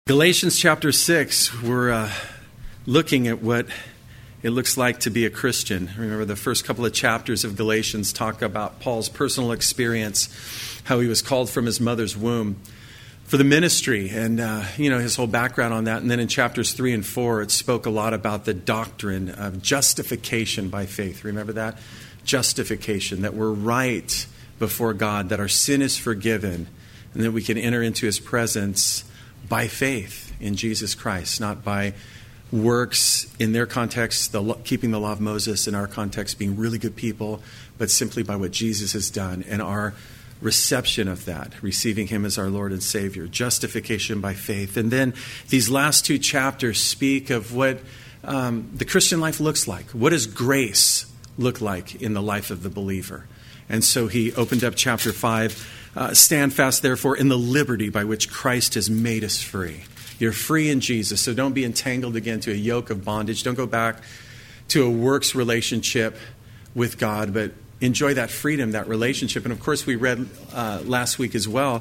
Galatians chapter 6, we're looking at what it looks like to be a Christian. Remember, the first couple of chapters of Galatians talk about Paul's personal experience, how he was called from his mother's womb for the ministry, and his whole background on that. And then in chapters 3 and 4, it spoke a lot about the doctrine of justification by faith. Remember that? Justification, that we're right before God, that our sin is forgiven, and that we can enter into his presence by faith in Jesus Christ, not by works in their context, keeping the law of Moses, in our context being really good people, but simply by what Jesus has done and our reception of that, receiving him as our Lord and Savior, justification by faith. And then these last two chapters speak of what the Christian life looks like. What does grace look like in the life of the believer? And so he opened up chapter 5, stand fast, therefore, in the liberty by which Christ has made us free. You're free in Jesus, so don't be entangled again to a yoke of bondage. Don't go back to a works relationship with God, but enjoy that freedom, that relationship. And of course, we read last week as well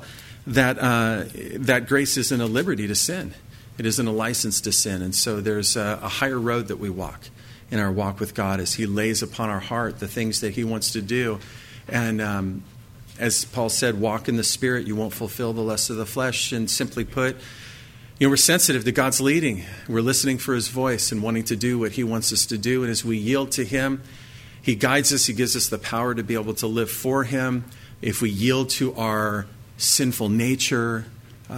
that grace isn't a liberty to sin. It isn't a license to sin. And so there's a higher road that we walk in our walk with God as he lays upon our heart the things that he wants to do. And as Paul said, walk in the Spirit, you won't fulfill the lusts of the flesh. And simply put, we're sensitive to God's leading. We're listening for his voice and wanting to do what he wants us to do. And as we yield to him, he guides us. He gives us the power to be able to live for him. If we yield to our sinful nature,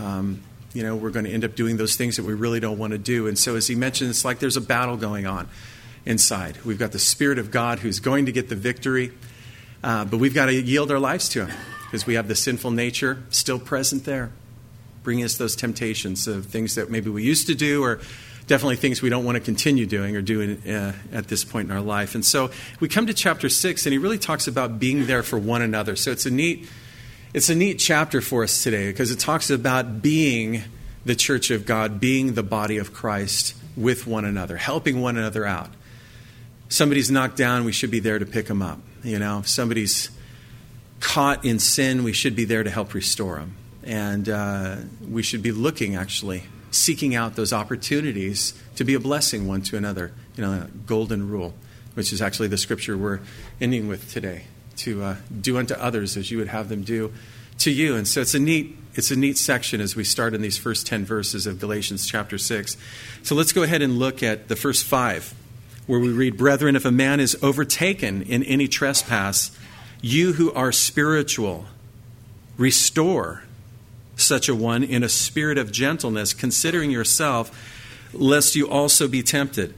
we're going to end up doing those things that we really don't want to do. And so as he mentioned, it's like there's a battle going on inside. We've got the Spirit of God who's going to get the victory. But we've got to yield our lives to him because we have the sinful nature still present there, bringing us those temptations of things that maybe we used to do or definitely things we don't want to continue doing or doing at this point in our life. And so we come to chapter 6, and he really talks about being there for one another. So it's a neat chapter for us today because it talks about being the church of God, being the body of Christ with one another, helping one another out. Somebody's knocked down, we should be there to pick them up. If somebody's caught in sin, we should be there to help restore them. And we should be seeking out those opportunities to be a blessing one to another. A golden rule, which is actually the scripture we're ending with today, to do unto others as you would have them do to you. And so it's a neat section as we start in these first 10 verses of Galatians chapter 6. So let's go ahead and look at the first 5. Where we read, "Brethren, if a man is overtaken in any trespass, you who are spiritual, restore such a one in a spirit of gentleness, considering yourself, lest you also be tempted.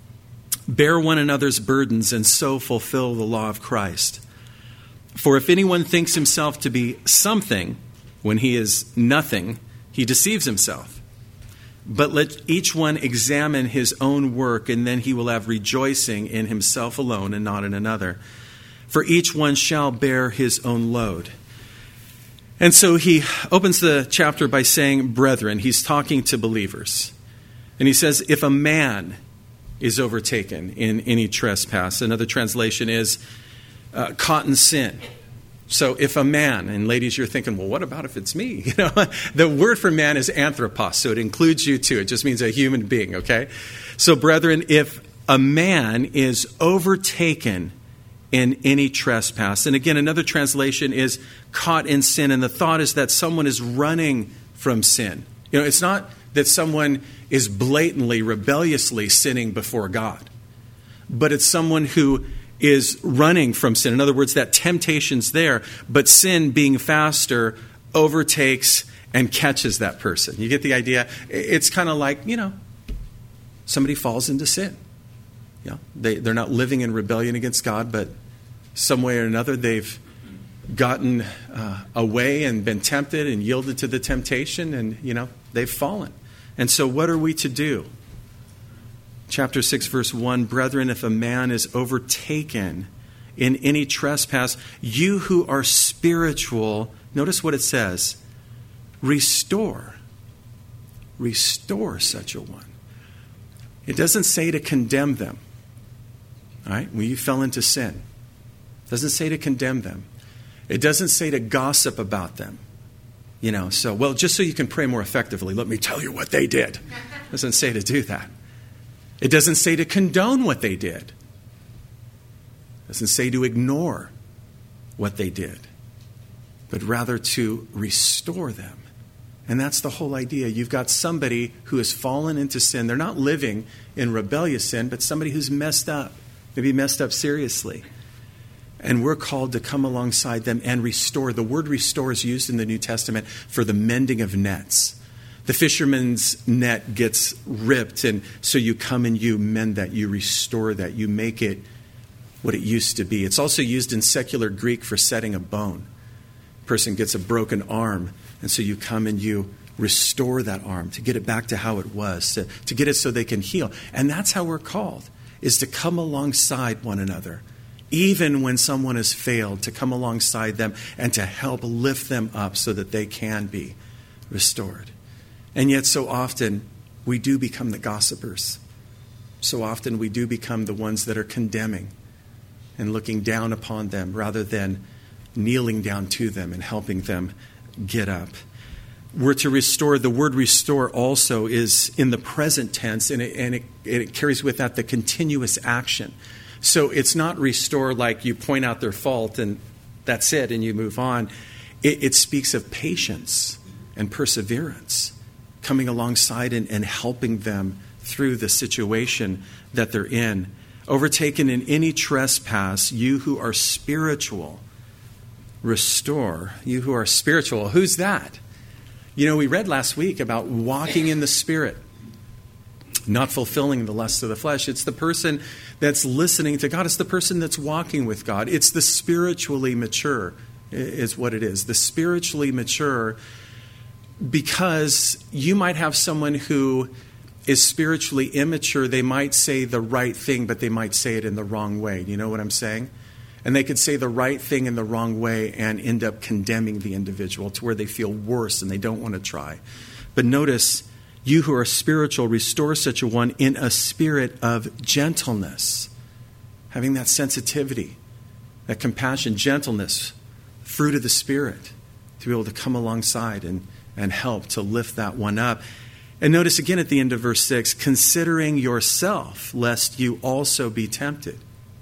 Bear one another's burdens, and so fulfill the law of Christ. For if anyone thinks himself to be something when he is nothing, he deceives himself. But let each one examine his own work, and then he will have rejoicing in himself alone and not in another. For each one shall bear his own load." And so he opens the chapter by saying, brethren. He's talking to believers. And he says, if a man is overtaken in any trespass. Another translation is caught in sin. So if a man, and ladies, you're thinking, well, what about if it's me? The word for man is anthropos, so it includes you too. It just means a human being, okay? So brethren, if a man is overtaken in any trespass, and again, another translation is caught in sin, and the thought is that someone is running from sin. It's not that someone is blatantly, rebelliously sinning before God, but it's someone who is running from sin. In other words, that temptation's there, but sin, being faster, overtakes and catches that person. You get the idea? It's kind of like, somebody falls into sin. They're not living in rebellion against God, but some way or another they've gotten away and been tempted and yielded to the temptation, and, they've fallen. And so what are we to do? Chapter 6, verse 1, "Brethren, if a man is overtaken in any trespass, you who are spiritual," notice what it says, "restore such a one." It doesn't say to condemn them. All right? When you fell into sin. It doesn't say to condemn them. It doesn't say to gossip about them. Just so you can pray more effectively, let me tell you what they did. It doesn't say to do that. It doesn't say to condone what they did. It doesn't say to ignore what they did, but rather to restore them. And that's the whole idea. You've got somebody who has fallen into sin. They're not living in rebellious sin, but somebody who's messed up, maybe messed up seriously. And we're called to come alongside them and restore. The word restore is used in the New Testament for the mending of nets. The fisherman's net gets ripped, and so you come and you mend that, you restore that, you make it what it used to be. It's also used in secular Greek for setting a bone. A person gets a broken arm, and so you come and you restore that arm to get it back to how it was, to get it so they can heal. And that's how we're called, is to come alongside one another, even when someone has failed, to come alongside them and to help lift them up so that they can be restored. And yet so often we do become the gossipers. So often we do become the ones that are condemning and looking down upon them rather than kneeling down to them and helping them get up. We're to restore. The word restore also is in the present tense, and it carries with that the continuous action. So it's not restore like you point out their fault and that's it and you move on. It speaks of patience and perseverance, coming alongside and helping them through the situation that they're in. Overtaken in any trespass, you who are spiritual, restore. You who are spiritual. Who's that? We read last week about walking in the Spirit, not fulfilling the lust of the flesh. It's the person that's listening to God. It's the person that's walking with God. It's the spiritually mature is what it is. The spiritually mature, because you might have someone who is spiritually immature. They might say the right thing, but they might say it in the wrong way. You know what I'm saying? And they could say the right thing in the wrong way and end up condemning the individual to where they feel worse and they don't want to try. But notice, you who are spiritual, restore such a one in a spirit of gentleness. Having that sensitivity, that compassion, gentleness, fruit of the Spirit, to be able to come alongside and help to lift that one up. And notice again at the end of verse 6, considering yourself, lest you also be tempted.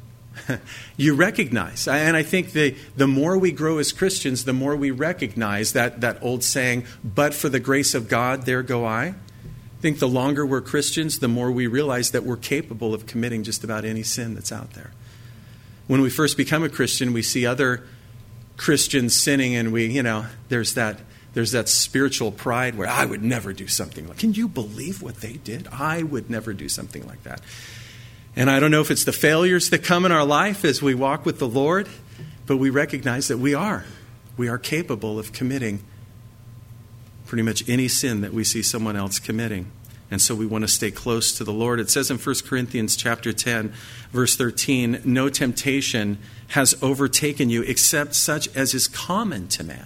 You recognize, and I think the more we grow as Christians, the more we recognize that old saying, but for the grace of God, there go I. I think the longer we're Christians, the more we realize that we're capable of committing just about any sin that's out there. When we first become a Christian, we see other Christians sinning, and there's that spiritual pride where I would never do something like. Can you believe what they did? I would never do something like that. And I don't know if it's the failures that come in our life as we walk with the Lord, but we recognize that we are capable of committing pretty much any sin that we see someone else committing. And so we want to stay close to the Lord. It says in 1 Corinthians chapter 10, verse 13, no temptation has overtaken you except such as is common to man.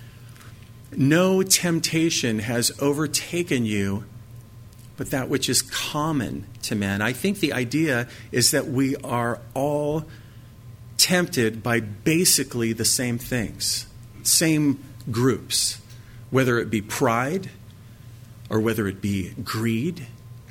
No temptation has overtaken you but that which is common to man. I think the idea is that we are all tempted by basically the same things, same groups, whether it be pride or whether it be greed,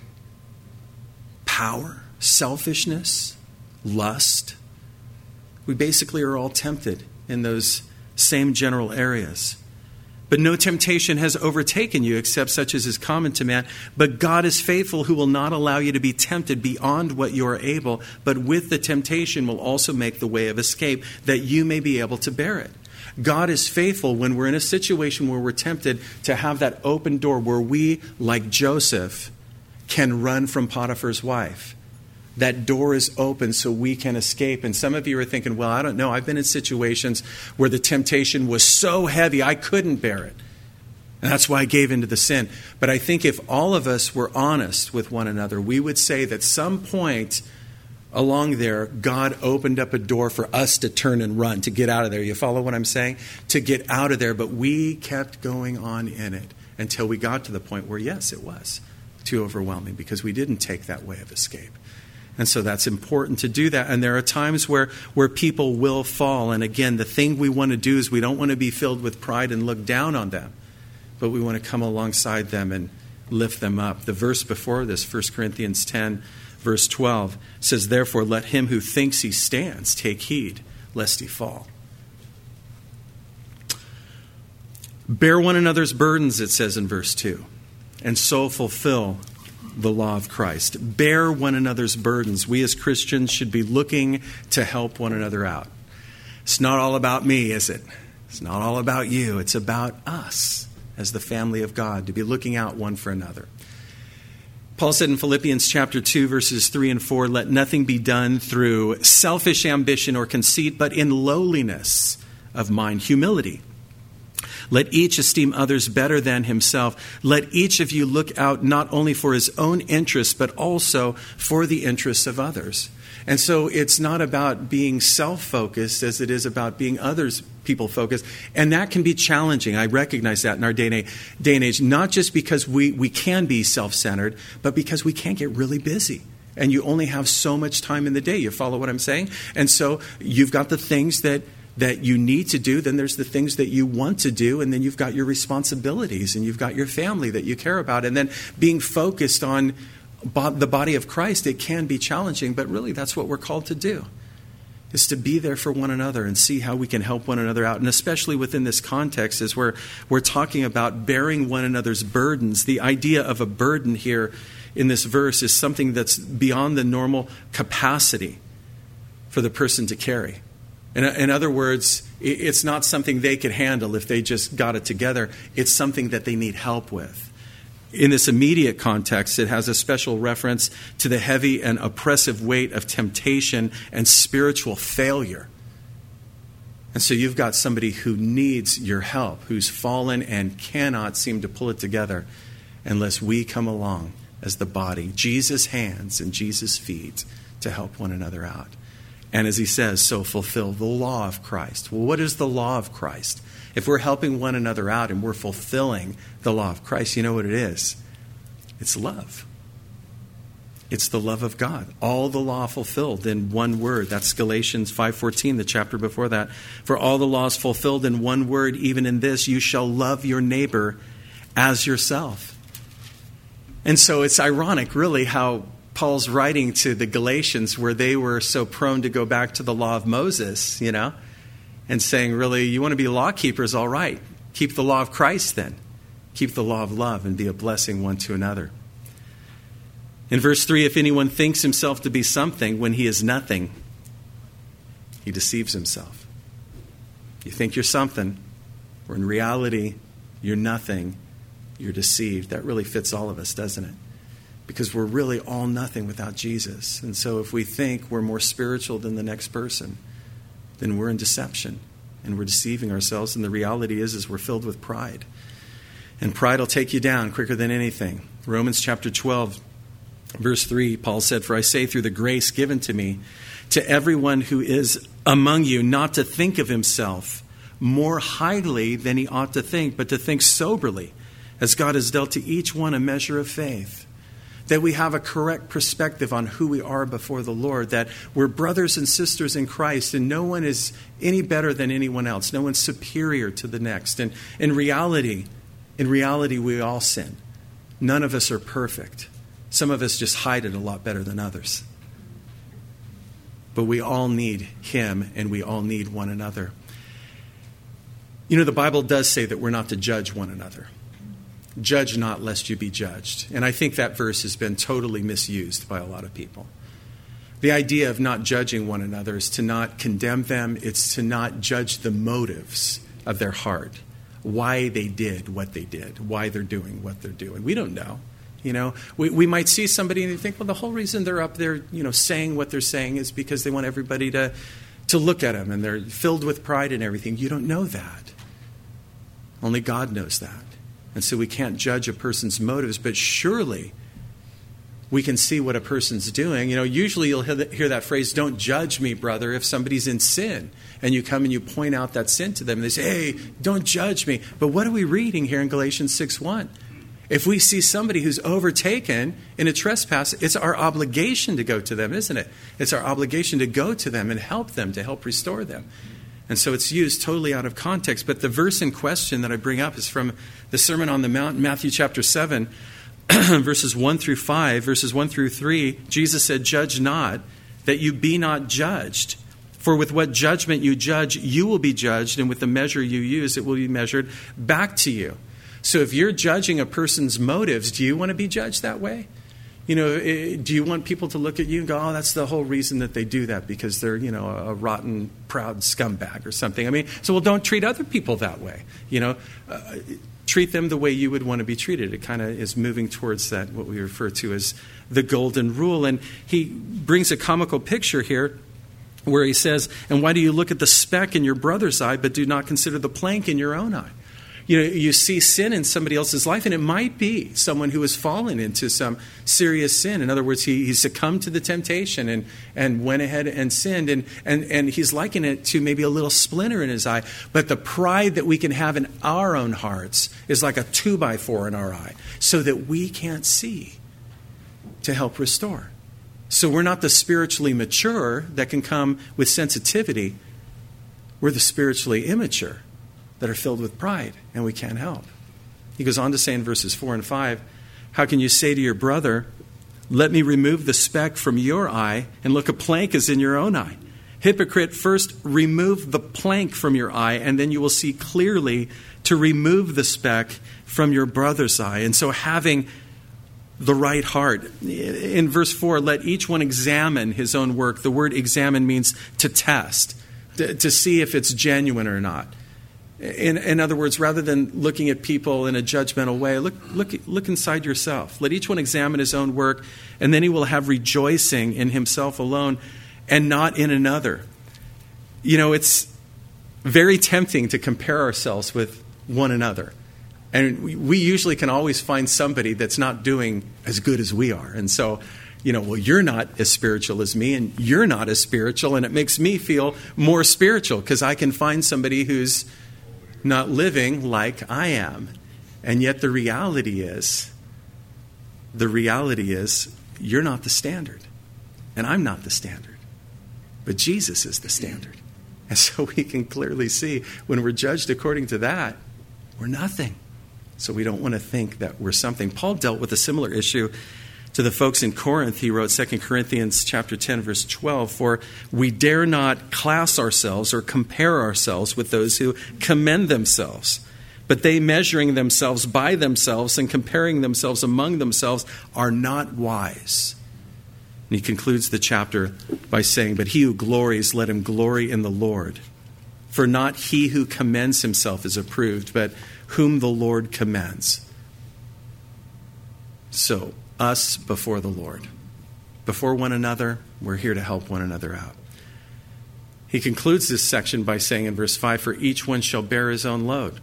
power, selfishness, lust. We basically are all tempted in those same general areas. But no temptation has overtaken you except such as is common to man. But God is faithful, who will not allow you to be tempted beyond what you are able, but with the temptation will also make the way of escape, that you may be able to bear it. God is faithful when we're in a situation where we're tempted to have that open door where we, like Joseph, can run from Potiphar's wife. That door is open so we can escape. And some of you are thinking, well, I don't know. I've been in situations where the temptation was so heavy I couldn't bear it. And that's why I gave into the sin. But I think if all of us were honest with one another, we would say that some point along there, God opened up a door for us to turn and run, to get out of there. You follow what I'm saying? To get out of there. But we kept going on in it until we got to the point where, yes, it was too overwhelming because we didn't take that way of escape. And so that's important to do that. And there are times where people will fall. And again, the thing we want to do is we don't want to be filled with pride and look down on them. but we want to come alongside them and lift them up. The verse before this, 1 Corinthians 10, verse 12, says, "Therefore let him who thinks he stands take heed, lest he fall." Bear one another's burdens, it says in verse 2, and so fulfill the law of Christ. Bear one another's burdens. We as Christians should be looking to help one another out. It's not all about me, is it? It's not all about you. It's about us as the family of God, to be looking out one for another. Paul said in Philippians chapter 2, verses 3 and 4, "Let nothing be done through selfish ambition or conceit, but in lowliness of mind, humility. Let each esteem others better than himself. Let each of you look out not only for his own interests, but also for the interests of others." And so it's not about being self-focused as it is about being people-focused. And that can be challenging. I recognize that in our day and age, not just because we can be self-centered, but because we can get really busy. And you only have so much time in the day. You follow what I'm saying? And so you've got the things that you need to do, then there's the things that you want to do, and then you've got your responsibilities, and you've got your family that you care about. And then being focused on the body of Christ, it can be challenging, but really that's what we're called to do, is to be there for one another and see how we can help one another out. And especially within this context, as we're talking about bearing one another's burdens, the idea of a burden here in this verse is something that's beyond the normal capacity for the person to carry. In other words, it's not something they could handle if they just got it together. It's something that they need help with. In this immediate context, it has a special reference to the heavy and oppressive weight of temptation and spiritual failure. And so you've got somebody who needs your help, who's fallen and cannot seem to pull it together unless we come along as the body, Jesus' hands and Jesus' feet, to help one another out. And as he says, so fulfill the law of Christ. Well, what is the law of Christ? If we're helping one another out and we're fulfilling the law of Christ, you know what it is? It's love. It's the love of God. All the law fulfilled in one word. That's Galatians 5:14, the chapter before that. For all the law is fulfilled in one word, even in this, you shall love your neighbor as yourself. And so it's ironic, really, how Paul's writing to the Galatians, where they were so prone to go back to the law of Moses, and saying, really, you want to be law keepers, all right. Keep the law of Christ then. Keep the law of love and be a blessing one to another. In verse 3, if anyone thinks himself to be something when he is nothing, he deceives himself. You think you're something, or in reality, you're nothing, you're deceived. That really fits all of us, doesn't it? Because we're really all nothing without Jesus. And so if we think we're more spiritual than the next person, then we're in deception and we're deceiving ourselves. And the reality is we're filled with pride. And pride will take you down quicker than anything. Romans chapter 12, verse 3, Paul said, for I say through the grace given to me, to everyone who is among you, not to think of himself more highly than he ought to think, but to think soberly, as God has dealt to each one a measure of faith. That we have a correct perspective on who we are before the Lord, that we're brothers and sisters in Christ, and no one is any better than anyone else. No one's superior to the next. And in reality, we all sin. None of us are perfect. Some of us just hide it a lot better than others. But we all need him, and we all need one another. The Bible does say that we're not to judge one another. Judge not, lest you be judged. And I think that verse has been totally misused by a lot of people. The idea of not judging one another is to not condemn them. It's to not judge the motives of their heart, why they did what they did, why they're doing what they're doing. We don't know. We might see somebody and think, well, the whole reason they're up there, saying what they're saying is because they want everybody to look at them, and they're filled with pride and everything. You don't know that. Only God knows that. And so we can't judge a person's motives, but surely we can see what a person's doing. Usually you'll hear that phrase, don't judge me, brother, if somebody's in sin. And you come and you point out that sin to them, and they say, hey, don't judge me. But what are we reading here in Galatians 6:1? If we see somebody who's overtaken in a trespass, it's our obligation to go to them, isn't it? It's our obligation to go to them and help them, to help restore them. And so it's used totally out of context. But the verse in question that I bring up is from the Sermon on the Mount, Matthew chapter 7, verses 1 through 5, verses 1 through 3. Jesus said, "Judge not, that you be not judged. For with what judgment you judge, you will be judged, and with the measure you use, it will be measured back to you." So if you're judging a person's motives, do you want to be judged that way? Do you want people to look at you and go, "Oh, that's the whole reason that they do that, because they're, a rotten, proud scumbag or something"? Well, don't treat other people that way. Treat them the way you would want to be treated. It kind of is moving towards that, what we refer to as the golden rule. And he brings a comical picture here where he says, "And why do you look at the speck in your brother's eye, but do not consider the plank in your own eye?" You see sin in somebody else's life, and it might be someone who has fallen into some serious sin. In other words, he succumbed to the temptation and went ahead and sinned. And he's likening it to maybe a little splinter in his eye. But the pride that we can have in our own hearts is like a 2x4 in our eye, so that we can't see to help restore. So we're not the spiritually mature that can come with sensitivity. We're the spiritually immature that are filled with pride, and we can't help. He goes on to say in verses 4 and 5, "How can you say to your brother, 'Let me remove the speck from your eye,' and look, a plank is in your own eye? Hypocrite, first remove the plank from your eye, and then you will see clearly to remove the speck from your brother's eye." And so having the right heart. In verse 4, "Let each one examine his own work." The word examine means to test, to see if it's genuine or not. In other words, rather than looking at people in a judgmental way, look inside yourself. Let each one examine his own work, and then he will have rejoicing in himself alone and not in another. It's very tempting to compare ourselves with one another. And we usually can always find somebody that's not doing as good as we are. And so, well, you're not as spiritual as me, and you're not as spiritual, and it makes me feel more spiritual because I can find somebody who's not living like I am. And yet the reality is you're not the standard, and I'm not the standard, but Jesus is the standard. And so we can clearly see when we're judged according to that, we're nothing. So we don't want to think that we're something. Paul dealt with a similar issue to the folks in Corinth. He wrote 2 Corinthians chapter 10, verse 12, "For we dare not class ourselves or compare ourselves with those who commend themselves. But they, measuring themselves by themselves and comparing themselves among themselves, are not wise." And he concludes the chapter by saying, "But he who glories, let him glory in the Lord. For not he who commends himself is approved, but whom the Lord commends." So, us before the Lord. Before one another, we're here to help one another out. He concludes this section by saying in verse 5, "For each one shall bear his own load."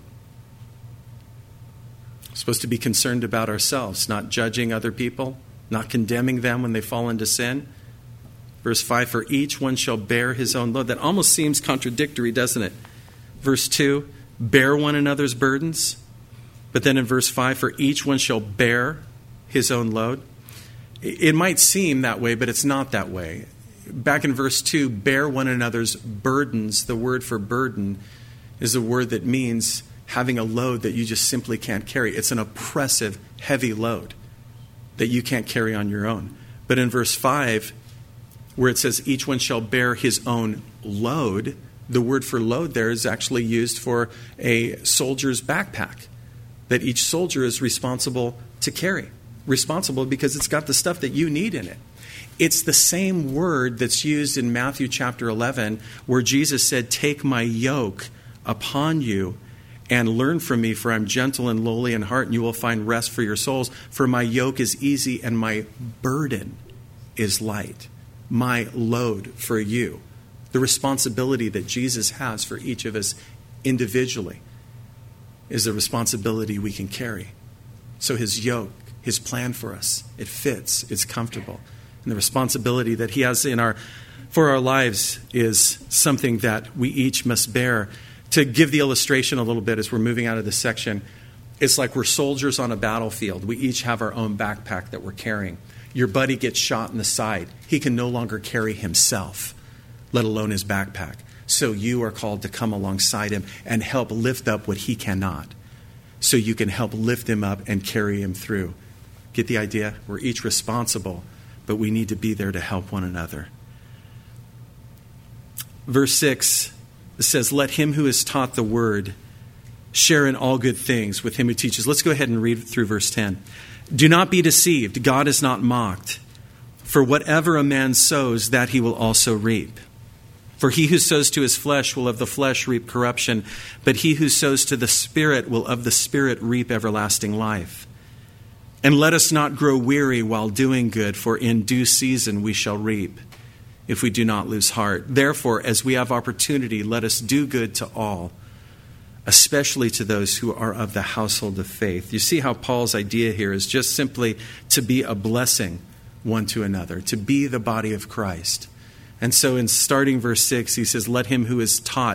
We're supposed to be concerned about ourselves, not judging other people, not condemning them when they fall into sin. Verse 5, "For each one shall bear his own load." That almost seems contradictory, doesn't it? Verse 2, "Bear one another's burdens." But then in verse 5, "For each one shall bear his own load." It might seem that way, but it's not that way. Back in verse 2, "Bear one another's burdens." The word for burden is a word that means having a load that you just simply can't carry. It's an oppressive, heavy load that you can't carry on your own. But in verse 5, where it says each one shall bear his own load, the word for load there is actually used for a soldier's backpack that each soldier is responsible to carry. Responsible because it's got the stuff that you need in it. It's the same word that's used in Matthew chapter 11 where Jesus said, "Take my yoke upon you and learn from me, for I'm gentle and lowly in heart, and you will find rest for your souls. For my yoke is easy and my burden is light." My load for you. The responsibility that Jesus has for each of us individually is the responsibility we can carry. So his yoke, his plan for us, it fits, it's comfortable. And the responsibility that he has for our lives is something that we each must bear. To give the illustration a little bit as we're moving out of this section, it's like we're soldiers on a battlefield. We each have our own backpack that we're carrying. Your buddy gets shot in the side. He can no longer carry himself, let alone his backpack. So you are called to come alongside him and help lift up what he cannot. So you can help lift him up and carry him through. Get the idea? We're each responsible, but we need to be there to help one another. Verse 6 says, let him who is taught the word share in all good things with him who teaches. Let's go ahead and read through verse 10. Do not be deceived. God is not mocked. For whatever a man sows, that he will also reap. For he who sows to his flesh will of the flesh reap corruption, but he who sows to the Spirit will of the Spirit reap everlasting life. And let us not grow weary while doing good, for in due season we shall reap, if we do not lose heart. Therefore, as we have opportunity, let us do good to all, especially to those who are of the household of faith. You see how Paul's idea here is just simply to be a blessing one to another, to be the body of Christ. And so in starting verse 6, he says, let him who is taught,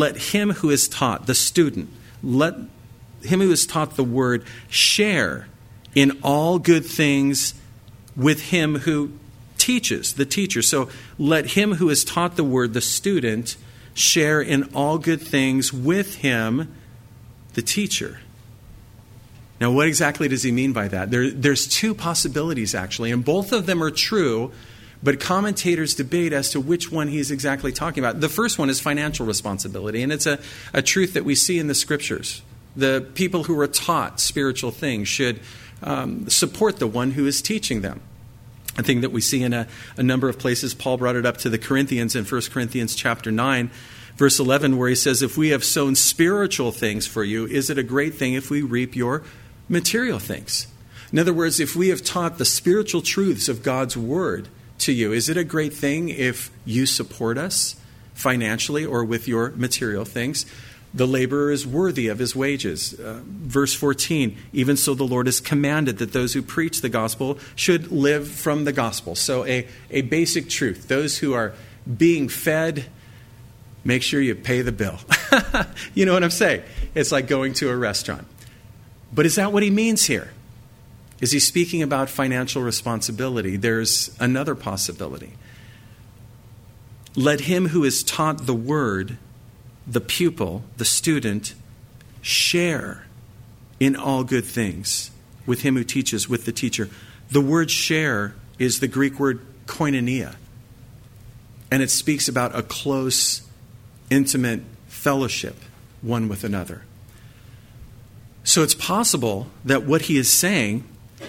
the student, let him who is taught the word share in all good things with him who teaches, the teacher. So let him who is taught the word, the student, share in all good things with him, the teacher. Now, what exactly does he mean by that? There's two possibilities, actually, and both of them are true, but commentators debate as to which one he's exactly talking about. The first one is financial responsibility, and it's a truth that we see in the Scriptures. The people who are taught spiritual things should support the one who is teaching them. A thing that we see in a number of places. Paul brought it up to the Corinthians in 1 Corinthians chapter 9, verse 11, where he says, if we have sown spiritual things for you, is it a great thing if we reap your material things? In other words, if we have taught the spiritual truths of God's word to you, is it a great thing if you support us financially or with your material things? The laborer is worthy of his wages. Verse 14, even so the Lord has commanded that those who preach the gospel should live from the gospel. So a basic truth. Those who are being fed, make sure you pay the bill. You know what I'm saying? It's like going to a restaurant. But is that what he means here? Is he speaking about financial responsibility? There's another possibility. Let him who is taught the word, the pupil, the student, share in all good things with him who teaches, with the teacher. The word share is the Greek word koinonia. And it speaks about a close, intimate fellowship one with another. So it's possible that what he is saying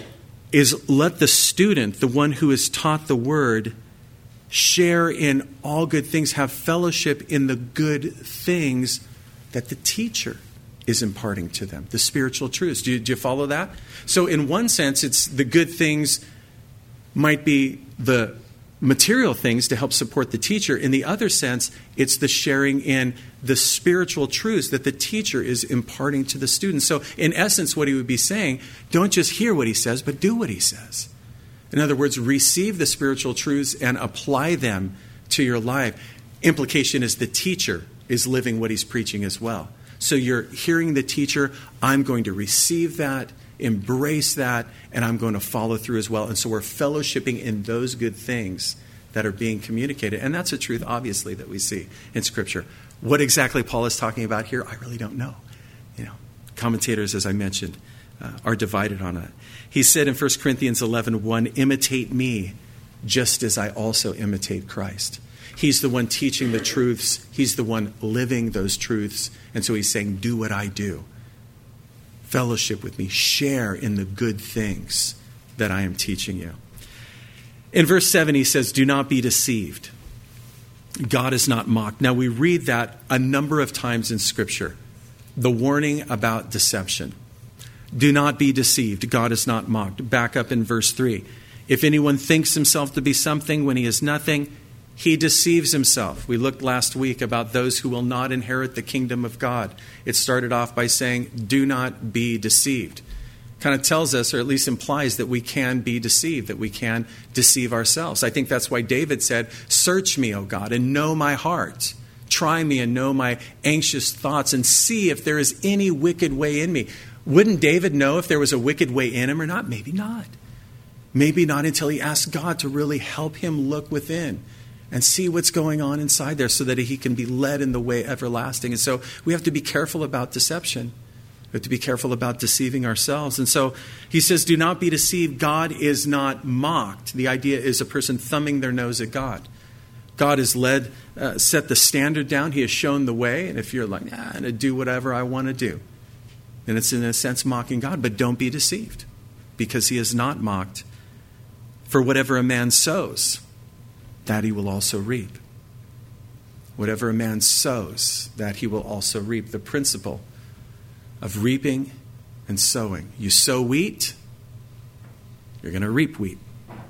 is let the student, the one who is taught the word, share in all good things, have fellowship in the good things that the teacher is imparting to them, the spiritual truths. Do you follow that? So in one sense, it's the good things might be the material things to help support the teacher. In the other sense, it's the sharing in the spiritual truths that the teacher is imparting to the students. So in essence, what he would be saying, don't just hear what he says, but do what he says. In other words, receive the spiritual truths and apply them to your life. Implication is the teacher is living what he's preaching as well. So you're hearing the teacher, I'm going to receive that, embrace that, and I'm going to follow through as well. And so we're fellowshipping in those good things that are being communicated. And that's a truth, obviously, that we see in Scripture. What exactly Paul is talking about here, I really don't know. Commentators, as I mentioned, are divided on that. He said in 1 Corinthians 11:1, imitate me just as I also imitate Christ. He's the one teaching the truths. He's the one living those truths. And so he's saying, do what I do. Fellowship with me. Share in the good things that I am teaching you. In verse 7, he says, do not be deceived. God is not mocked. Now, we read that a number of times in Scripture. The warning about deception. Do not be deceived. God is not mocked. Back up in verse 3. If anyone thinks himself to be something when he is nothing, he deceives himself. We looked last week about those who will not inherit the kingdom of God. It started off by saying, do not be deceived. Kind of tells us, or at least implies, that we can be deceived, that we can deceive ourselves. I think that's why David said, search me, O God, and know my heart. Try me and know my anxious thoughts and see if there is any wicked way in me. Wouldn't David know if there was a wicked way in him or not? Maybe not. Maybe not until he asked God to really help him look within. and see what's going on inside there so that he can be led in the way everlasting. And so we have to be careful about deception. We have to be careful about deceiving ourselves. And so he says, do not be deceived. God is not mocked. The idea is a person thumbing their nose at God. God has set the standard down. He has shown the way. And if you're like, I'm going to do whatever I want to do, then it's in a sense mocking God. But don't be deceived, because he is not mocked. For whatever a man sows, that he will also reap. Whatever a man sows, that he will also reap. The principle of reaping and sowing. You sow wheat, you're going to reap wheat.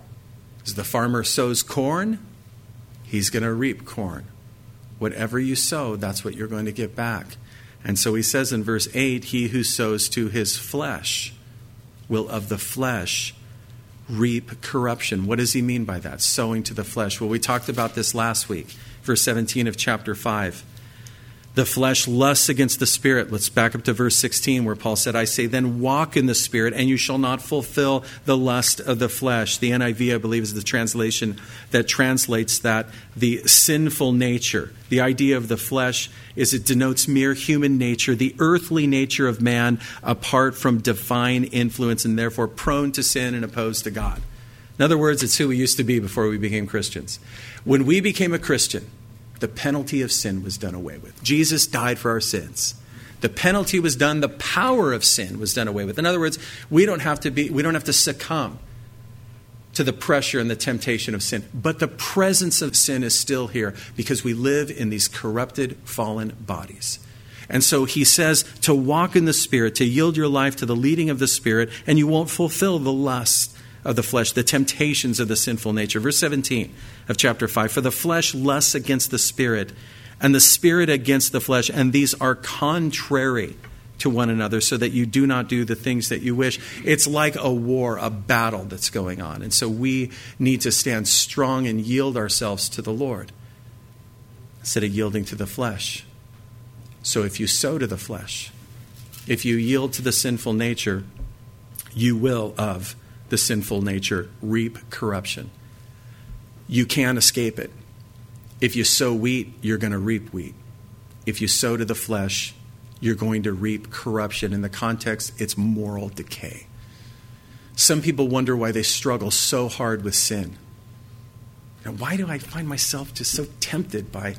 As the farmer sows corn, he's going to reap corn. Whatever you sow, that's what you're going to get back. And so he says in verse 8, he who sows to his flesh will of the flesh reap corruption. What does he mean by that? Sowing to the flesh. Well, we talked about this last week. Verse 17 of chapter 5. The flesh lusts against the Spirit. Let's back up to verse 16 where Paul said, I say, then walk in the Spirit, and you shall not fulfill the lust of the flesh. The NIV, I believe, is the translation that translates that the sinful nature. The idea of the flesh is it denotes mere human nature, the earthly nature of man apart from divine influence and therefore prone to sin and opposed to God. In other words, it's who we used to be before we became Christians. When we became a Christian, the penalty of sin was done away with. Jesus died for our sins. The penalty was done. The power of sin was done away with. In other words, we don't have to succumb to the pressure and the temptation of sin. But the presence of sin is still here because we live in these corrupted, fallen bodies. And so he says to walk in the Spirit, to yield your life to the leading of the Spirit, and you won't fulfill the lust of the flesh, the temptations of the sinful nature. Verse 17 of chapter 5, for the flesh lusts against the Spirit, and the Spirit against the flesh, and these are contrary to one another, so that you do not do the things that you wish. It's like a war, a battle that's going on. And so we need to stand strong and yield ourselves to the Lord instead of yielding to the flesh. So if you sow to the flesh, if you yield to the sinful nature, you will of the sinful nature reap corruption. You can't escape it. If you sow wheat, you're going to reap wheat. If you sow to the flesh, you're going to reap corruption. In the context, it's moral decay. Some people wonder why they struggle so hard with sin. And why do I find myself just so tempted by,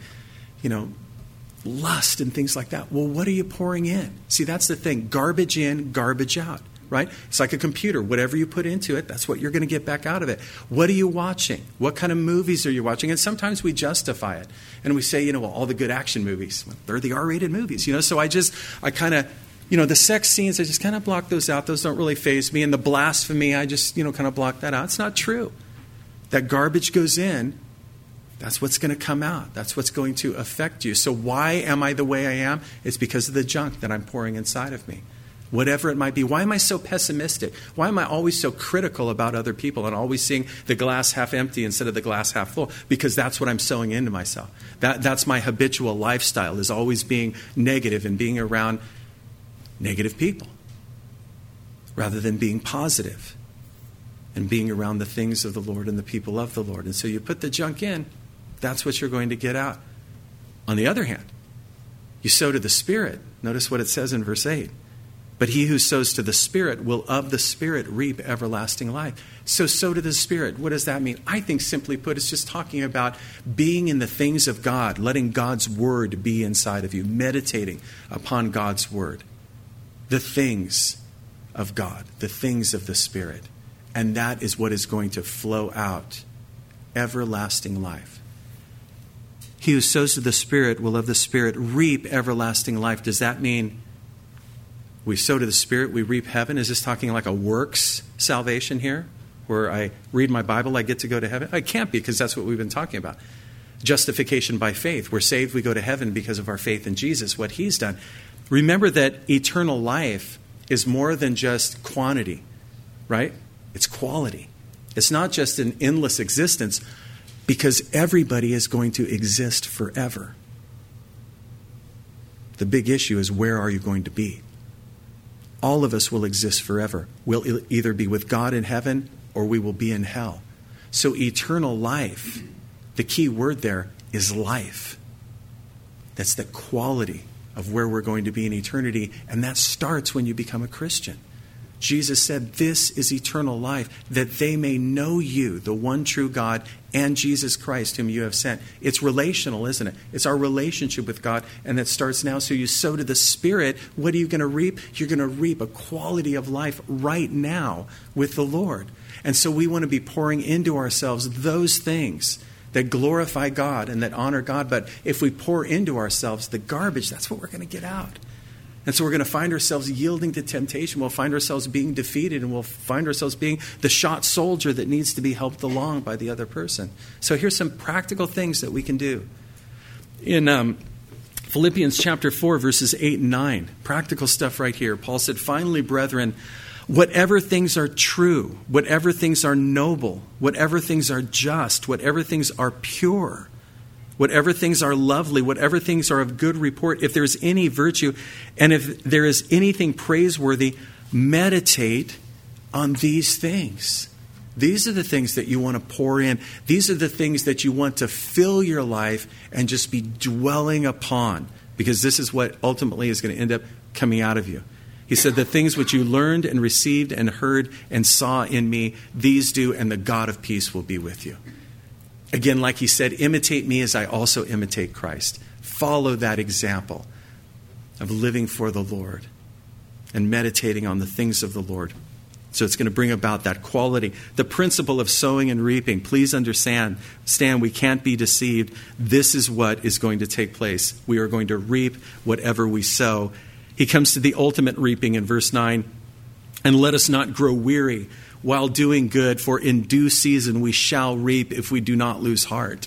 lust and things like that? Well, what are you pouring in? See, that's the thing. Garbage in, garbage out. Right? It's like a computer. Whatever you put into it, that's what you're going to get back out of it. What are you watching? What kind of movies are you watching? And sometimes we justify it. And we say, all the good action movies, they're the R-rated movies. So I kind of, the sex scenes, I just kind of block those out. Those don't really faze me. And the blasphemy, I just, kind of block that out. It's not true. That garbage goes in. That's what's going to come out. That's what's going to affect you. So why am I the way I am? It's because of the junk that I'm pouring inside of me. Whatever it might be. Why am I so pessimistic? Why am I always so critical about other people and always seeing the glass half empty instead of the glass half full? Because that's what I'm sowing into myself. That's my habitual lifestyle, is always being negative and being around negative people rather than being positive and being around the things of the Lord and the people of the Lord. And so you put the junk in, that's what you're going to get out. On the other hand, you sow to the Spirit. Notice what it says in verse 8. But he who sows to the Spirit will of the Spirit reap everlasting life. So sow to the Spirit. What does that mean? I think simply put, it's just talking about being in the things of God, letting God's Word be inside of you, meditating upon God's Word. The things of God, the things of the Spirit. And that is what is going to flow out everlasting life. He who sows to the Spirit will of the Spirit reap everlasting life. Does that mean we sow to the Spirit, we reap heaven? Is this talking like a works salvation here? Where I read my Bible, I get to go to heaven? It can't be, because that's what we've been talking about. Justification by faith. We're saved, we go to heaven because of our faith in Jesus, what He's done. Remember that eternal life is more than just quantity, right? It's quality. It's not just an endless existence, because everybody is going to exist forever. The big issue is, where are you going to be? All of us will exist forever. We'll either be with God in heaven or we will be in hell. So eternal life, The key word there is life. That's the quality of where we're going to be in eternity, and that starts when you become a Christian. Jesus said, this is eternal life, that they may know you, the one true God, and Jesus Christ, whom you have sent. It's relational, isn't it? It's our relationship with God, and that starts now. So you sow to the Spirit. What are you going to reap? You're going to reap a quality of life right now with the Lord. And so we want to be pouring into ourselves those things that glorify God and that honor God. But if we pour into ourselves the garbage, that's what we're going to get out. And so we're going to find ourselves yielding to temptation. We'll find ourselves being defeated, and we'll find ourselves being the shot soldier that needs to be helped along by the other person. So here's some practical things that we can do. In Philippians chapter 4, verses 8 and 9, practical stuff right here. Paul said, finally, brethren, whatever things are true, whatever things are noble, whatever things are just, whatever things are pure, whatever things are lovely, whatever things are of good report, if there's any virtue, and if there is anything praiseworthy, meditate on these things. These are the things that you want to pour in. These are the things that you want to fill your life and just be dwelling upon, because this is what ultimately is going to end up coming out of you. He said, the things which you learned and received and heard and saw in me, these do, and the God of peace will be with you. Again, like he said, imitate me as I also imitate Christ. Follow that example of living for the Lord and meditating on the things of the Lord. So it's going to bring about that quality. The principle of sowing and reaping. Please understand, we can't be deceived. This is what is going to take place. We are going to reap whatever we sow. He comes to the ultimate reaping in verse 9. And let us not grow weary while doing good, for in due season we shall reap if we do not lose heart.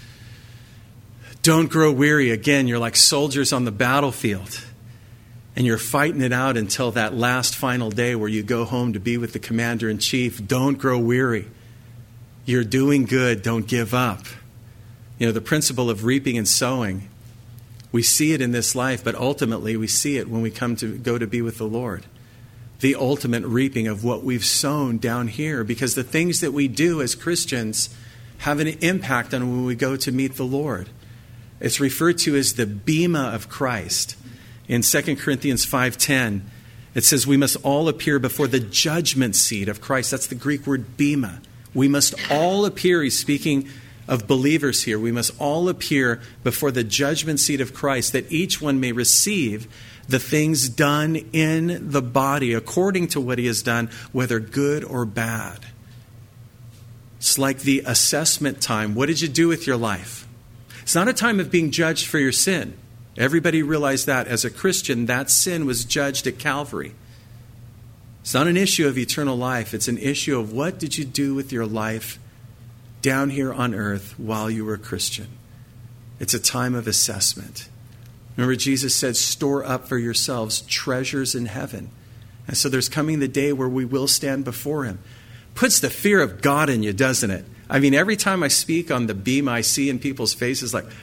Don't grow weary. Again, you're like soldiers on the battlefield, and you're fighting it out until that last final day where you go home to be with the commander-in-chief. Don't grow weary. You're doing good. Don't give up. You know, the principle of reaping and sowing, we see it in this life, but ultimately we see it when we come to go to be with the Lord. The ultimate reaping of what we've sown down here, because the things that we do as Christians have an impact on when we go to meet the Lord. It's referred to as the bema of Christ. In 2 Corinthians 5:10, it says we must all appear before the judgment seat of Christ. That's the Greek word bema. We must all appear. He's speaking of believers here. We must all appear before the judgment seat of Christ, that each one may receive the things done in the body according to what he has done, whether good or bad. It's like the assessment time. What did you do with your life? It's not a time of being judged for your sin. Everybody realized that as a Christian, that sin was judged at Calvary. It's not an issue of eternal life. It's an issue of what did you do with your life down here on earth while you were a Christian. It's a time of assessment. Remember, Jesus said, store up for yourselves treasures in heaven. And so there's coming the day where we will stand before him. Puts the fear of God in you, doesn't it? I mean, every time I speak on the bema, I see in people's faces like,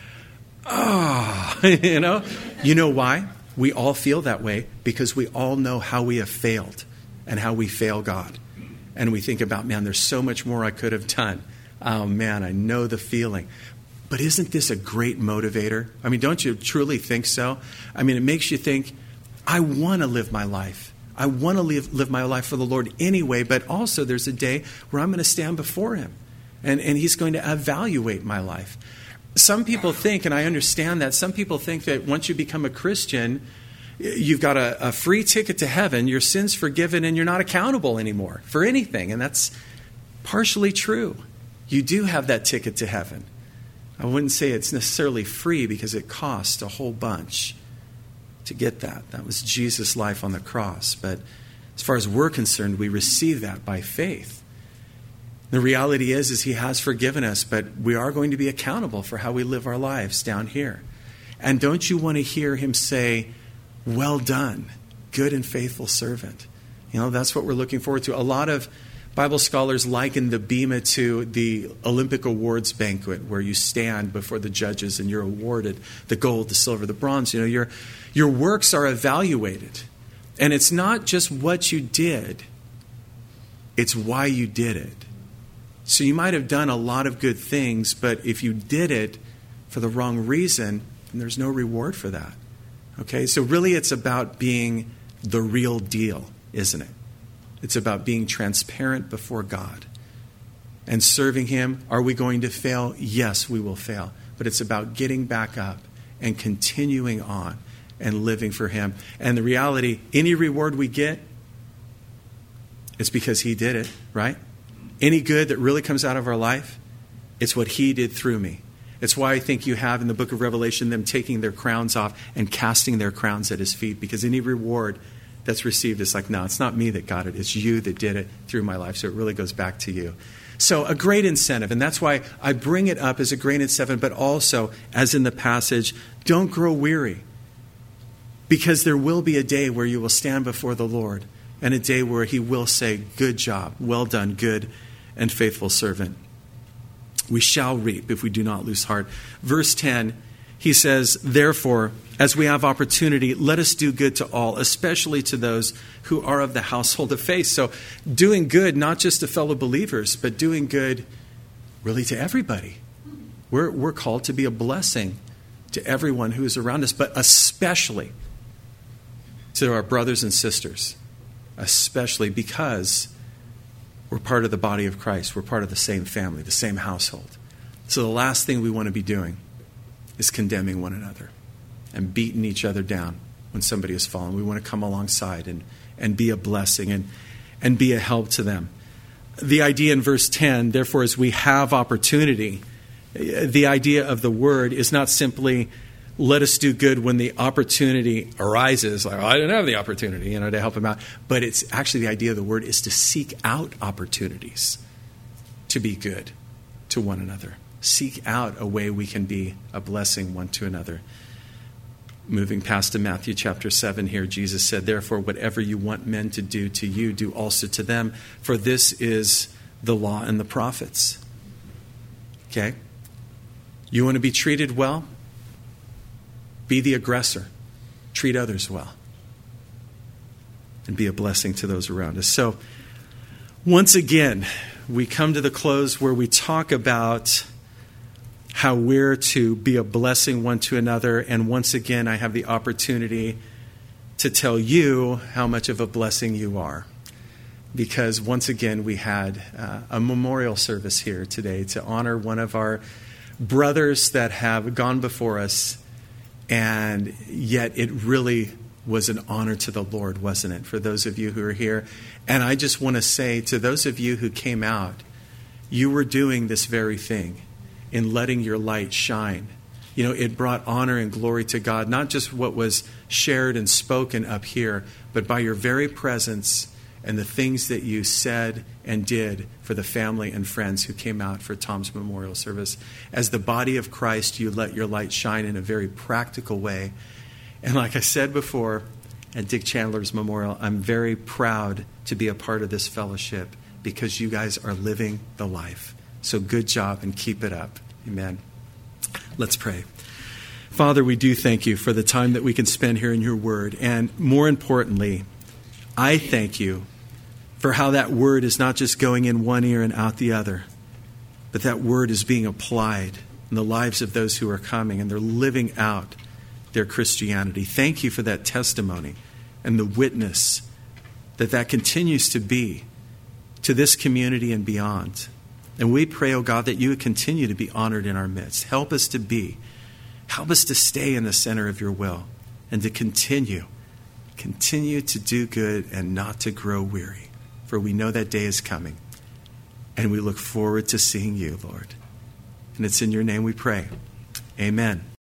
you know? You know why? We all feel that way because we all know how we have failed and how we fail God. And we think about, man, there's so much more I could have done. Oh, man, I know the feeling. But isn't this a great motivator? I mean, don't you truly think so? I mean, it makes you think, I want to live my life. I want to live my life for the Lord anyway, but also there's a day where I'm going to stand before him, and he's going to evaluate my life. Some people think, and I understand that, some people think that once you become a Christian, you've got a free ticket to heaven, your sin's forgiven, and you're not accountable anymore for anything. And that's partially true. You do have that ticket to heaven. I wouldn't say it's necessarily free because it cost a whole bunch to get that. That was Jesus' life on the cross. But as far as we're concerned, we receive that by faith. The reality is he has forgiven us, but we are going to be accountable for how we live our lives down here. And don't you want to hear him say, well done, good and faithful servant? You know, that's what we're looking forward to. A lot of Bible scholars liken the bema to the Olympic awards banquet where you stand before the judges and you're awarded the gold, the silver, the bronze. You know, your works are evaluated. And it's not just what you did, it's why you did it. So you might have done a lot of good things, but if you did it for the wrong reason, then there's no reward for that. Okay? So really it's about being the real deal, isn't it? It's about being transparent before God and serving Him. Are we going to fail? Yes, we will fail. But it's about getting back up and continuing on and living for Him. And the reality, any reward we get, it's because He did it, right? Any good that really comes out of our life, it's what He did through me. It's why I think you have in the book of Revelation them taking their crowns off and casting their crowns at His feet, because any reward that's received is like, no, it's not me that got it. It's you that did it through my life. So it really goes back to you. So a great incentive, and that's why I bring it up as a great incentive, but also, as in the passage, don't grow weary, because there will be a day where you will stand before the Lord, and a day where He will say, good job, well done, good and faithful servant. We shall reap if we do not lose heart. Verse 10, he says, therefore, as we have opportunity, let us do good to all, especially to those who are of the household of faith. So doing good, not just to fellow believers, but doing good really to everybody. We're called to be a blessing to everyone who is around us, but especially to our brothers and sisters, especially because we're part of the body of Christ. We're part of the same family, the same household. So the last thing we want to be doing is condemning one another and beating each other down when somebody has fallen. We want to come alongside and be a blessing and be a help to them. The idea in verse 10, therefore, as we have opportunity, the idea of the word is not simply let us do good when the opportunity arises. Like, I didn't have the opportunity, to help him out. But it's actually the idea of the word is to seek out opportunities to be good to one another. Seek out a way we can be a blessing one to another. Moving past to Matthew chapter 7 here, Jesus said, therefore, whatever you want men to do to you, do also to them. For this is the law and the prophets. Okay? You want to be treated well? Be the aggressor. Treat others well. And be a blessing to those around us. So, once again, we come to the close where we talk about how we're to be a blessing one to another. And once again, I have the opportunity to tell you how much of a blessing you are. Because once again, we had a memorial service here today to honor one of our brothers that have gone before us. And yet it really was an honor to the Lord, wasn't it, for those of you who are here? And I just want to say to those of you who came out, you were doing this very thing in letting your light shine. It brought honor and glory to God, not just what was shared and spoken up here, but by your very presence and the things that you said and did for the family and friends who came out for Tom's memorial service. As the body of Christ, you let your light shine in a very practical way. And like I said before, at Dick Chandler's memorial, I'm very proud to be a part of this fellowship because you guys are living the life. So good job and keep it up. Amen. Let's pray. Father, we do thank you for the time that we can spend here in your word. And more importantly, I thank you for how that word is not just going in one ear and out the other, but that word is being applied in the lives of those who are coming, and they're living out their Christianity. Thank you for that testimony and the witness that continues to be to this community and beyond. And we pray, oh God, that you would continue to be honored in our midst. Help us to stay in the center of your will and to continue to do good and not to grow weary. For we know that day is coming. And we look forward to seeing you, Lord. And it's in your name we pray. Amen.